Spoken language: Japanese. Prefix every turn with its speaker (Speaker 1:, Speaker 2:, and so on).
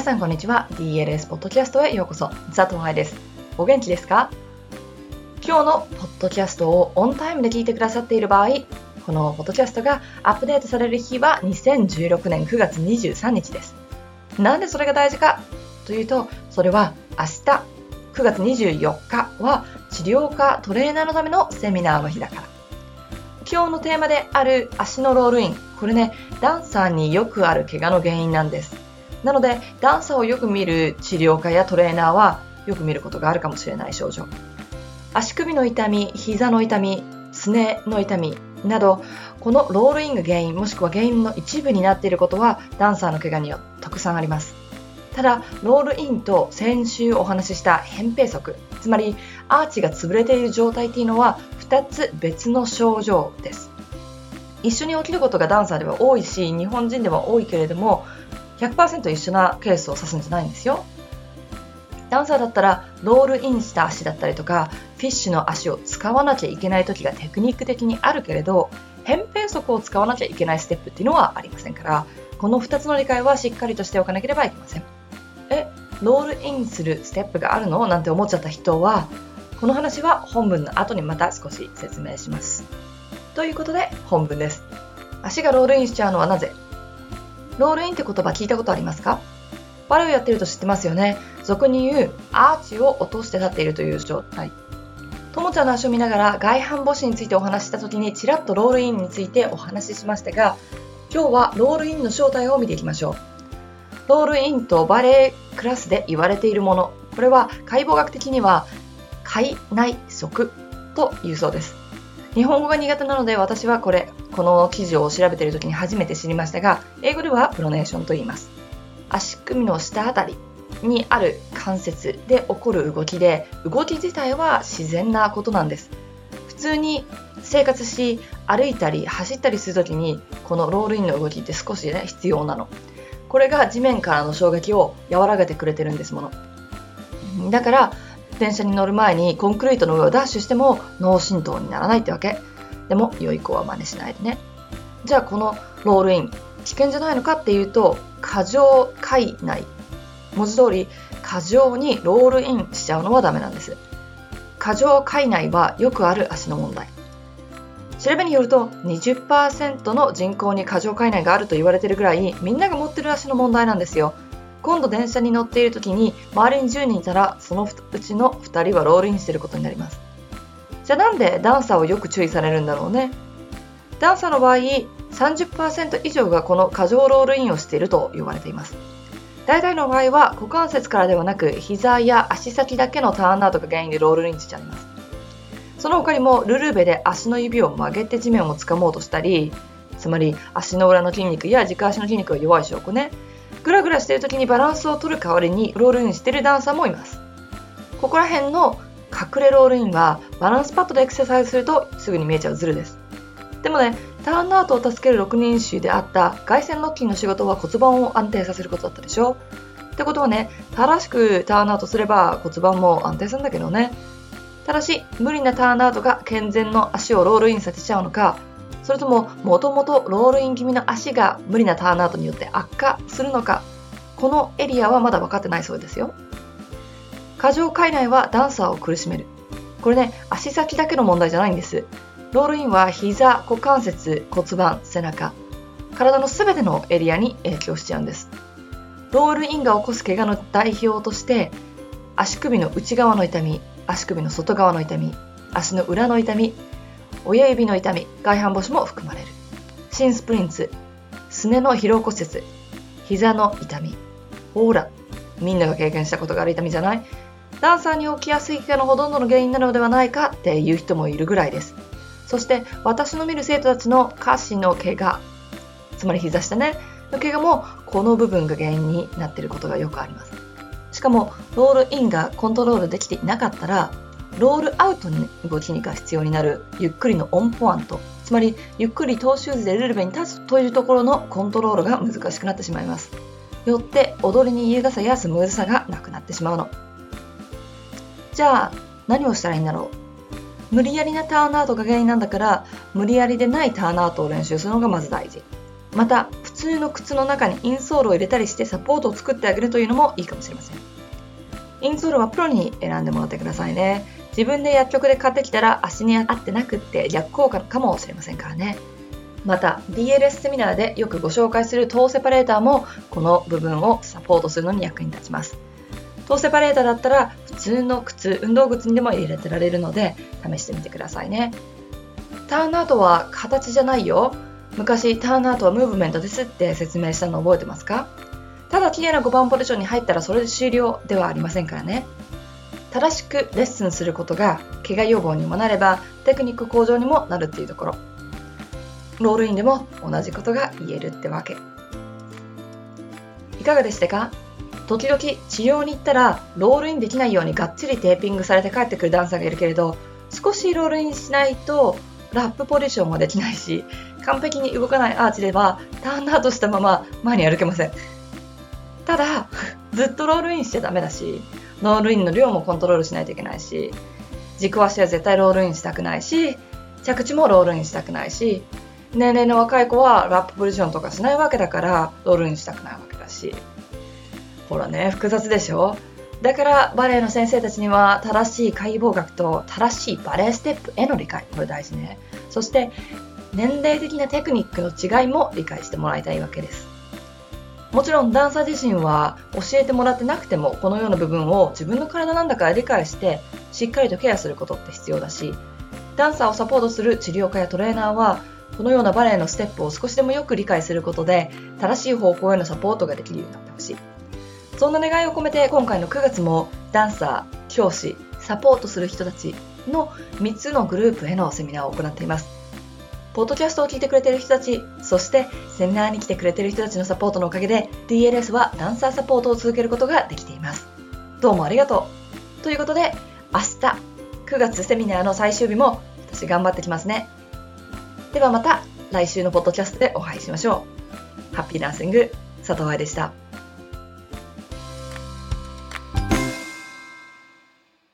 Speaker 1: さんこんにちは。 DLS ポッドキャストへようこそ。佐藤愛です。お元気ですか？今日のポッドキャストをオンタイムで聞いてくださっている場合、このポッドキャストがアップデートされる日は2016年9月23日です。なんでそれが大事かというと、それは明日9月24日は治療科トレーナーのためのセミナーの日だから。今日のテーマである足のロールイン、これね、ダンサーによくある怪我の原因なんです。なのでダンサーをよく見る治療科やトレーナーはよく見ることがあるかもしれない症状。足首の痛み、膝の痛み、すねの痛みなど、このロールインが原因もしくは原因の一部になっていることはダンサーの怪我にはたくさんあります。ただロールインと先週お話しした扁平足、つまりアーチが潰れている状態というのは2つ別の症状です。一緒に起きることがダンサーでは多いし、日本人では多いけれども 100% 一緒なケースを指すんじゃないんですよ。ダンサーだったらロールインした足だったりとかフィッシュの足を使わなきゃいけない時がテクニック的にあるけれど、扁平足を使わなきゃいけないステップっていうのはありませんから、この2つの理解はしっかりとしておかなければいけません。ロールインするステップがあるのなんて思っちゃった人は、この話は本文の後にまた少し説明します。ということで本文です。足がロールインしちゃうのはなぜ？ロールインって言葉聞いたことありますか？バレエをやってると知ってますよね。俗に言うアーチを落として立っているという状態。ともちゃんの足を見ながら外反母趾についてお話しした時にちらっとロールインについてお話ししましたが、今日はロールインの正体を見ていきましょう。ロールインとバレエクラスで言われているもの、これは解剖学的には界内側というそうです。日本語が苦手なので私はこの記事を調べている時に初めて知りましたが、英語ではプロネーションと言います。足首の下あたりにある関節で起こる動きで、動き自体は自然なことなんです。普通に生活し歩いたり走ったりする時にこのロールインの動きって少し必要なの。これが地面からの衝撃を和らげてくれてるんですもの。だから電車に乗る前にコンクリートの上をダッシュしても脳震盪にならないってわけ。でも良い子は真似しないでね。じゃあこのロールイン危険じゃないのかっていうと、過剰界内、文字通り過剰にロールインしちゃうのはダメなんです。過剰界内はよくある足の問題。調べによると 20% の人口に過剰界内があると言われているぐらい、みんなが持ってる足の問題なんですよ。今度電車に乗っている時に周りに10人いたらそのうちの2人はロールインしていることになります。じゃあなんでダンサーをよく注意されるんだろうね。ダンサーの場合 30% 以上がこの過剰ロールインをしていると言われています。大体の場合は股関節からではなく膝や足先だけのターンアウトが原因でロールインしちゃいます。その他にもルルーベで足の指を曲げて地面を掴もうとしたり、つまり足の裏の筋肉や軸足の筋肉が弱い証拠ね。グラグラしている時にバランスを取る代わりにロールインしているダンサーもいます。ここら辺の隠れロールインはバランスパッドでエクササイズするとすぐに見えちゃうズルです。でもね、ターンアウトを助ける6人衆であった外旋ロッキンの仕事は骨盤を安定させることだったでしょ。ってことはね、正しくターンアウトすれば骨盤も安定するんだけどね。ただし無理なターンアウトが健全の足をロールインさせちゃうのか、それとももともとロールイン気味の足が無理なターンアウトによって悪化するのか、このエリアはまだ分かってないそうですよ。過剰界内はダンサーを苦しめる。これね、足先だけの問題じゃないんです。ロールインは膝、股関節、骨盤、背中、体のすべてのエリアに影響しちゃうんです。ロールインが起こす怪我の代表として足首の内側の痛み、足首の外側の痛み、足の裏の痛み、親指の痛み、外反母趾も含まれる。シンスプリンツ、すねの疲労骨折、膝の痛み。ほら、みんなが経験したことがある痛みじゃない？ダンサーに起きやすい怪我のほとんどの原因なのではないかっていう人もいるぐらいです。そして私の見る生徒たちの下肢の怪我、つまり膝下ねの怪我もこの部分が原因になっていることがよくあります。しかもロールインがコントロールできていなかったら、ロールアウトに動きが必要になるゆっくりのオンポワント、つまりゆっくりトーシューズでルルベに立つというところのコントロールが難しくなってしまいます。よって踊りに優雅さやスムーズさがなくなってしまうの。じゃあ何をしたらいいんだろう。無理やりなターンアウトが原因なんだから、無理やりでないターンアウトを練習するのがまず大事。 また普通の靴の中にインソールを入れたりしてサポートを作ってあげるというのもいいかもしれません。インソールはプロに選んでもらってくださいね。自分で薬局で買ってきたら足に合ってなくって逆効果かもしれませんからね。また DLS セミナーでよくご紹介するトーセパレーターもこの部分をサポートするのに役に立ちます。トーセパレーターだったら普通の靴、運動靴にでも入れてられるので試してみてくださいね。ターンアウトは形じゃないよ。昔ターンアウトはムーブメントですって説明したの覚えてますか？ただ綺麗な5番ポジションに入ったらそれで終了ではありませんからね。正しくレッスンすることが怪我予防にもなればテクニック向上にもなるっていうところ。ロールインでも同じことが言えるってわけ。いかがでしたか？時々治療に行ったらロールインできないようにがっちりテーピングされて帰ってくるダンサーがいるけれど、少しロールインしないとラップポジションもできないし、完璧に動かないアーチではターンアウトしたまま前に歩けません。ただずっとロールインしちゃダメだし、ロールインの量もコントロールしないといけないし、軸足は絶対ロールインしたくないし、着地もロールインしたくないし、年齢の若い子はラップポジションとかしないわけだからロールインしたくないわけだし、ほらね、複雑でしょ。だからバレエの先生たちには正しい解剖学と正しいバレエステップへの理解、これ大事ね。そして年齢的なテクニックの違いも理解してもらいたいわけです。もちろんダンサー自身は教えてもらってなくてもこのような部分を自分の体なんだから理解してしっかりとケアすることって必要だし、ダンサーをサポートする治療家やトレーナーはこのようなバレエのステップを少しでもよく理解することで正しい方向へのサポートができるようになってほしい。そんな願いを込めて今回の9月もダンサー、教師、サポートする人たちの3つのグループへのセミナーを行っています。ポッドキャストを聞いてくれている人たち、そしてセミナーに来てくれている人たちのサポートのおかげで DLS はダンサーサポートを続けることができています。どうもありがとう。ということで明日9月セミナーの最終日も私頑張ってきますね。ではまた来週のポッドキャストでお会いしましょう。ハッピーダンシング、佐藤愛でした。